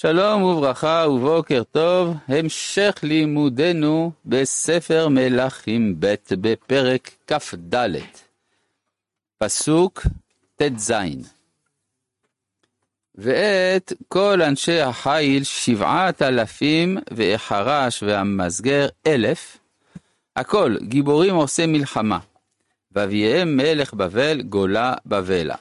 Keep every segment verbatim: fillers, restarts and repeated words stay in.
שלום וברכה ובוקר טוב, המשך לימודנו בספר מלכים ב' בפרק כ"ד, פסוק ט"ז. ואת כל אנשי החיל שבעת אלפים ואחרש והמסגר אלף, הכל גיבורים עושה מלחמה, ואביהם מלך בבל גולה בבלה.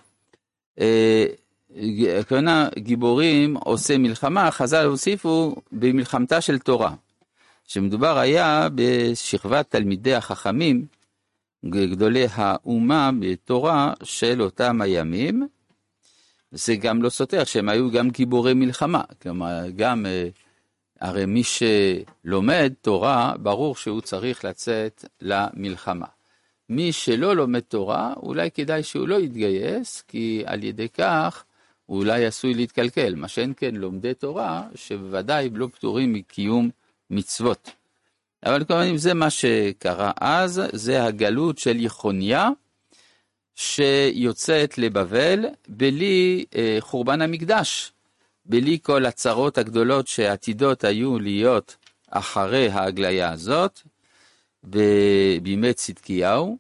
כהונה גיבורים עושה מלחמה, חז"ל הוסיפו במלחמתה של תורה, שמדובר היה בשכבת תלמידי החכמים, גדולי האומה בתורה של אותם הימים. זה גם לא סותר שהם היו גם גיבורי מלחמה, כלומר גם הרי מי שלומד תורה ברור שהוא צריך לצאת למלחמה. מי שלא לומד תורה אולי כדאי שהוא לא יתגייס, כי על ידי כך הוא אולי עשוי להתקלקל, מה שאין כן לומדי תורה שבוודאי לא פטורים מקיום מצוות. אבל כמובן זה מה שקרה אז, זה הגלות של יחוניה שיוצאת לבבל בלי אה, חורבן המקדש, בלי כל הצרות הגדולות שעתידות היו להיות אחרי ההגליה הזאת בימי צדקיהו.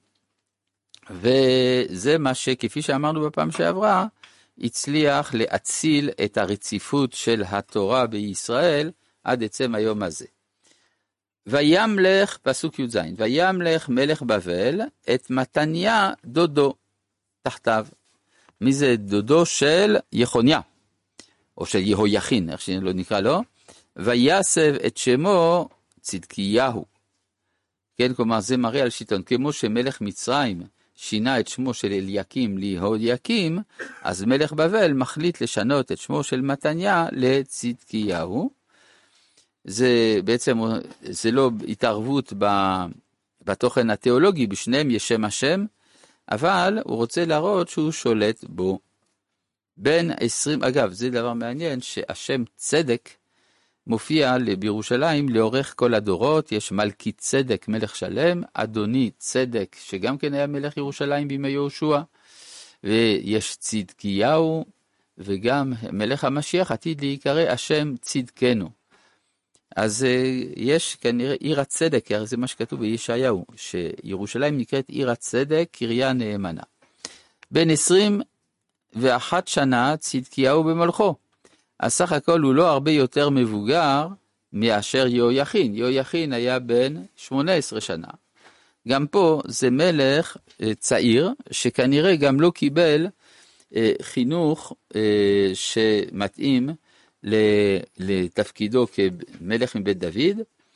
וזה מה שכפי שאמרנו בפעם שעברה הצליח להציל את הרציפות של התורה בישראל עד עצם היום הזה. וימלך, פסוק י"ז, וימלך מלך בבל את מתניה דודו תחתיו. מי זה דודו? של יחוניה, או של יהויכין, איך שלא נקרא לו. ויסב את שמו צדקיהו. כן, כלומר זה מראה על שיטון, כמו שמלך מצרים שינה את שמו של אליקים ליהויקים, אז מלך בבל מחליט לשנות את שמו של מתניה לצדקיהו. זה בעצם, זה לא התערבות בתוכן התיאולוגי, בשניהם יש שם השם, אבל הוא רוצה להראות שהוא שולט בו. בין עשרים, אגב, זה דבר מעניין, שהשם צדק מופיע בירושלים לאורך כל הדורות. יש מלכי צדק מלך שלם, אדוני צדק שגם כן היה מלך ירושלים בימי יהושע, ויש צדקיהו, וגם מלך המשיח עתיד להיקרא השם צדקנו. אז יש כנראה עיר הצדק, זה מה שכתוב בישעיהו, שירושלים נקראת עיר הצדק, קריה נאמנה. בין עשרים ואחת שנה צדקיהו במלכו. אז סך הכל הוא לא הרבה יותר מבוגר מאשר יהויכין. יהויכין היה בן שמונה עשרה שנה. גם פה זה מלך צעיר, שכנראה גם לא קיבל חינוך שמתאים לתפקידו כמלך מבית דוד.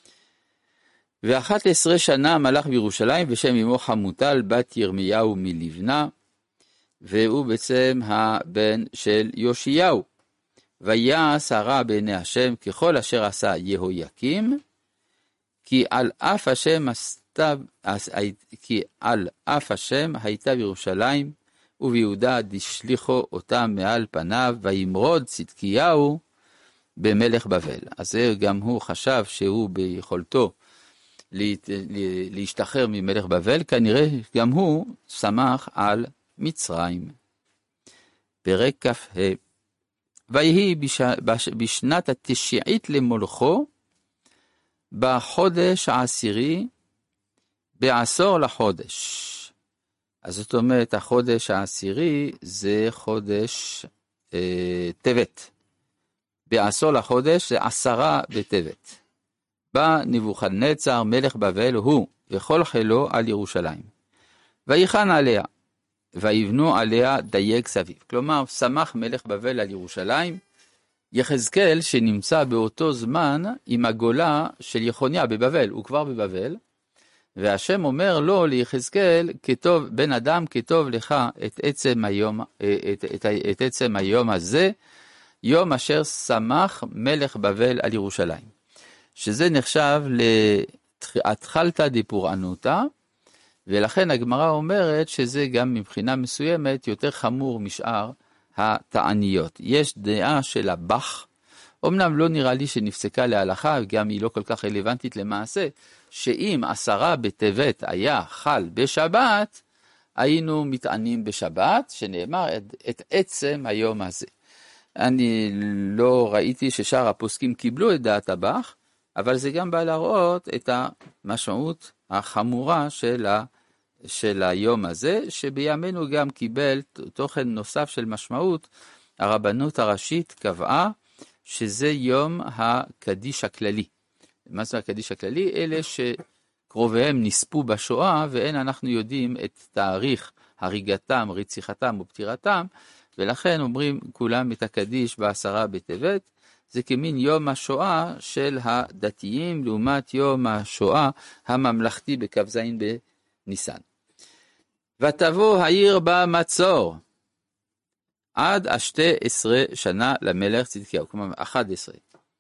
ואחת עשרה שנה מלך בירושלים, ושם אמו חמוטל בת ירמיהו מלבנה, והוא בעצם הבן של יאשיהו. ויעש הרע בעיני השם ככל אשר עשה יהויקים, כי על אף השם עשתה, כי על אף השם הייתה בירושלים וביהודה דשליחו אותם מעל פניו, וימרוד צדקיהו במלך בבל. אז זה גם הוא חשב שהוא ביכולתו להשתחרר ממלך בבל, כנראה גם הוא שמח על מצרים. פרק כ"ה. ויהי בש... בש... בשנת התשיעית למולכו, בחודש העשירי, בעשור לחודש. אז זאת אומרת, החודש העשירי זה חודש אה, טבת. בעשור לחודש זה עשרה בטבת. בא נבוכדנצר מלך בבל הוא וכל חילו על ירושלים. ויחן עליה, ויבנו עליה דייג סביב. כלומר, שמח מלך בבל על ירושלים. יחזקאל שנמצא באותו זמן עם הגולה של יחוניה בבבל, הוא כבר בבבל, והשם אומר לו ליחזקאל, כתוב בן אדם, כתוב לך את עצם היום, את, את, את עצם היום הזה, יום אשר שמח מלך בבל על ירושלים. שזה נחשב להתחלתא דפורענותא, ולכן הגמרא אומרת שזה גם מבחינה מסוימת יותר חמור משאר התעניות. יש דעה של הבח, אמנם לא נראה לי שנפסקה להלכה, גם היא לא כל כך רלוונטית למעשה, שאם עשרה בטבת היה חל בשבת, היינו מתענים בשבת, שנאמר את, את עצם היום הזה. אני לא ראיתי ששאר הפוסקים קיבלו את דעת הבח, אבל זה גם בא להראות את המשמעות החמורה של, ה, של היום הזה, שבימינו גם קיבל תוכן נוסף של משמעות. הרבנות הראשית קבעה שזה יום הקדיש הכללי. מה זה הקדיש הכללי? אלה שקרוביהם נספו בשואה, ואין אנחנו יודעים את תאריך הריגתם, רציחתם ופטירתם, ולכן אומרים כולם את הקדיש בעשרה בטבת. זה כמין יום השואה של הדתיים, לעומת יום השואה הממלכתי בכ"ז בניסן. ותבוא העיר במצור, עד השתי עשרה שנה למלך צדקיהו, כלומר אחד עשרה.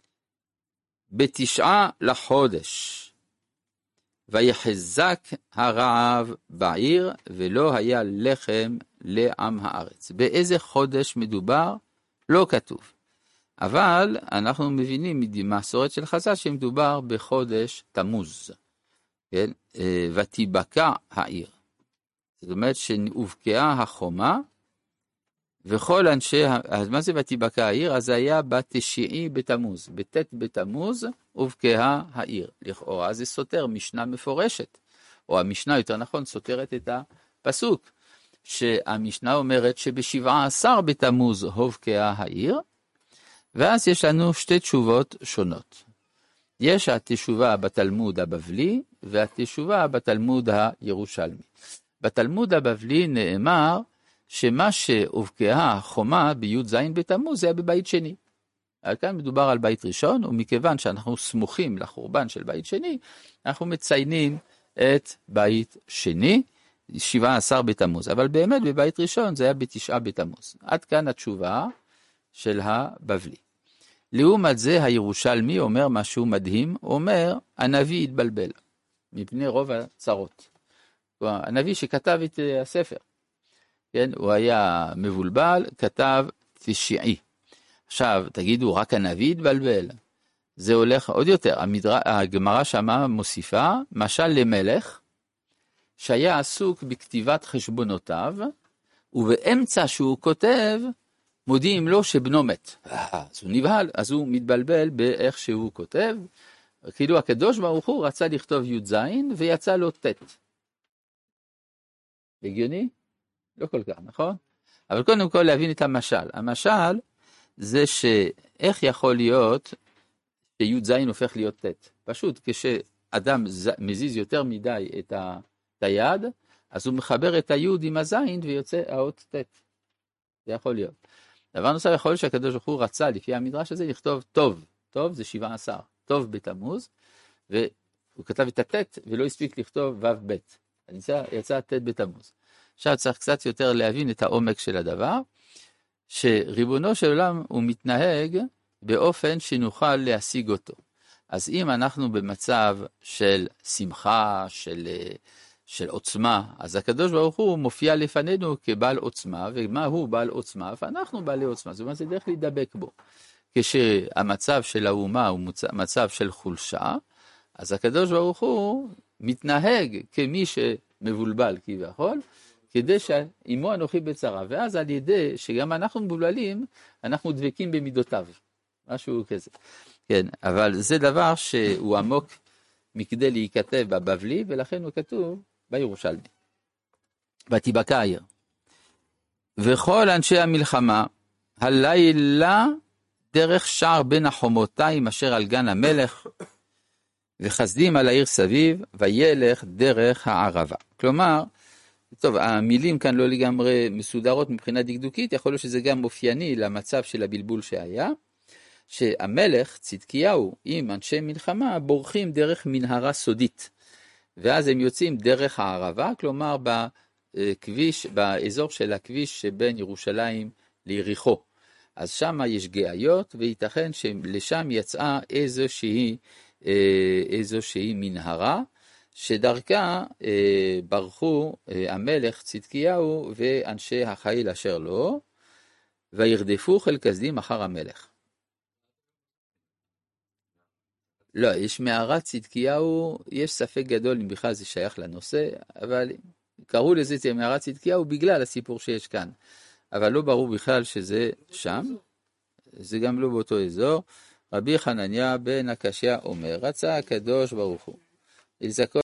בתשעה לחודש, ויחזק הרעב בעיר, ולא היה לחם לעם הארץ. באיזה חודש מדובר? לא כתוב. אבל אנחנו מבינים ממסורת של חז"ל שמדובר בחודש תמוז. כן? ותיבקע העיר. זאת אומרת שהובקעה החומה, וכל אנשי, אז מה זה ותיבקע העיר? אז זה היה בתשיעי בתמוז, בתת בתמוז הובקעה העיר. לכאורה זה סותר משנה מפורשת, או המשנה יותר נכון סותרת את הפסוק, שהמשנה אומרת שבשבעה עשר בתמוז הובקעה העיר, ואז יש לנו שתי תשובות שונות. יש התשובה בתלמוד הבבלי, והתשובה בתלמוד הירושלמי. בתלמוד הבבלי נאמר, שמה שהובקעה חומה בי' ז' בתמוז זה היה בבית שני. כאן מדובר על בית ראשון, ומכיוון שאנחנו סמוכים לחורבן של בית שני, אנחנו מציינים את בית שני, שבעה עשר בתמוז. אבל באמת בבית ראשון זה היה בתשעה בתמוז. עד כאן התשובה של הבבלי. לעומת זה הירושלמי אומר משהו מדהים, הוא אומר הנביא התבלבל מפני רוב הצרות. הנביא שכתב את הספר, כן, הוא היה מבולבל, כתב תשיעי. עכשיו, תגידו, רק הנביא התבלבל? זה הולך עוד יותר. המדר... הגמרא שמה מוסיפה, משל למלך, שהיה עסוק בכתיבת חשבונותיו, ובאמצע שהוא כותב, מודיעים לו שבנו מת. אז הוא נבהל, אז הוא מתבלבל באיך שהוא כותב, כאילו הקדוש ברוך הוא רצה לכתוב י' ז' ויצא לו ט'. הגיוני? לא כל כך, נכון? אבל קודם כל להבין את המשל. המשל זה שאיך יכול להיות שי' ז' הופך להיות ט'. פשוט כשאדם מזיז יותר מדי את היד, אז הוא מחבר את הי' עם הזין ויוצא האות ט'. זה יכול להיות. דבר נוסף, יכול להיות שהקדוש ברוך הוא רצה לפי המדרש הזה לכתוב טוב. טוב זה שבעה עשר. טוב בתמוז, והוא כתב את הט' ולא הספיק לכתוב ו' ב'. יצא, יצא ט' בתמוז. עכשיו צריך קצת יותר להבין את העומק של הדבר, שריבונו של עולם הוא מתנהג באופן שנוכל להשיג אותו. אז אם אנחנו במצב של שמחה, של, של עוצמה, אז הקדוש ברוך הוא מופיע לפנינו כבעל עוצמה, ומה הוא בעל עוצמה? ואנחנו בעלי עוצמה, זאת אומרת זה דרך להידבק בו. כשהמצב של האומה הוא מצב של חולשה, אז הקדוש ברוך הוא מתנהג כמי שמבולבל כביכול, כדי שאימו אנוכי בצרה, ואז על ידי שגם אנחנו מבולבלים, אנחנו דבקים במידותיו, משהו כזה. כן, אבל זה דבר שהוא עמוק מכדי להיכתב בבבלי, ולכן הוא כתוב בירושלמי. ותיבקע העיר. וכל אנשי המלחמה, הלילה דרך שער בין החומותיים אשר על גן המלך, וחסדים על העיר סביב, וילך דרך הערבה. כלומר, טוב, המילים כאן לא לגמרי מסודרות מבחינה דקדוקית, יכול להיות שזה גם אופייני למצב של הבלבול שהיה, שהמלך צדקיהו עם אנשי מלחמה בורחים דרך מנהרה סודית, ואז הם יוצאים דרך הערבה, כלומר בכביש, באזור של הכביש שבין ירושלים ליריחו. אז שם יש גאיות, וייתכן שלשם יצאה איזושהי, איזושהי מנהרה, שדרכה אה, ברחו אה, המלך צדקיהו ואנשי החיל אשר לו, וירדפו חיל כסדים אחר המלך. לא, יש מערת צדקיהו, יש ספק גדול אם בכלל זה שייך לנושא, אבל קראו לזה מערת צדקיהו בגלל הסיפור שיש כאן, אבל לא ברור בכלל שזה שם. זה גם לא באותו אזור. רבי חנניה בן הקשיא אומר, רצה הקדוש ברוך הוא לזכות